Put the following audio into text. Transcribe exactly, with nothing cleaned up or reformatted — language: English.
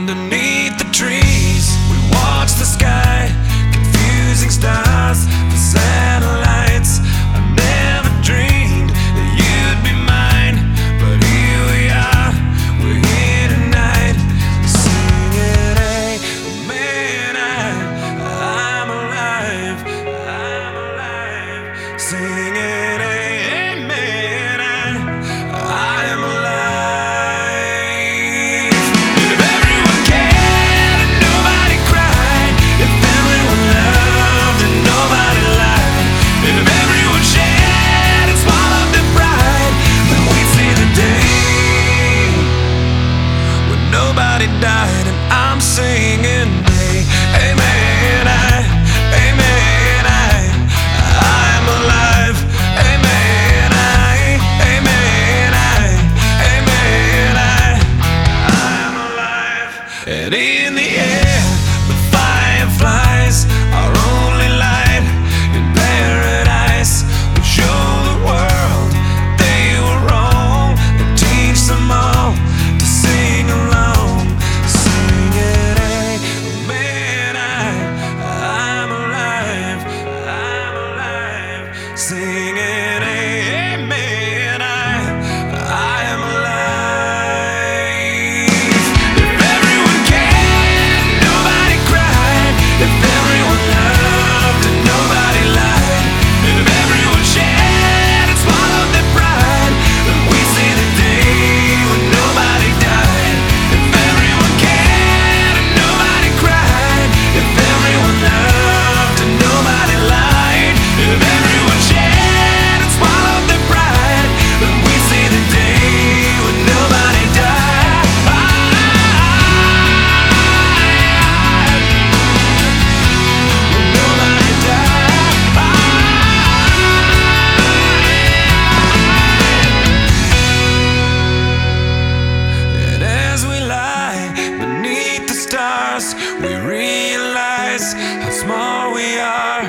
underneath the trees. We watch the sky, confusing stars for satellites. I never dreamed that you'd be mine, but here we are, we're here tonight, singing, hey, man, I, I'm alive, I'm alive, singing, hey, man, I, I am alive. Nobody died and I'm singing, hey, amen, I, amen, I, I'm alive, amen, I, amen, I, amen, I, I'm alive. And in the air, the fireflies, our only light in paradise, will show the world they were wrong and teach them all to sing along. Singing, amen, I, I am alive. If everyone cared, nobody cried. If everyone loved and nobody lied. If everyone shared and swallowed their pride, then we see the day when nobody died. If everyone cared and nobody cried. If everyone loved and nobody lied. If everyone shared and swallowed their pride, then we see the day when nobody died. When nobody died. And as we lie beneath the stars, we realize how small we are.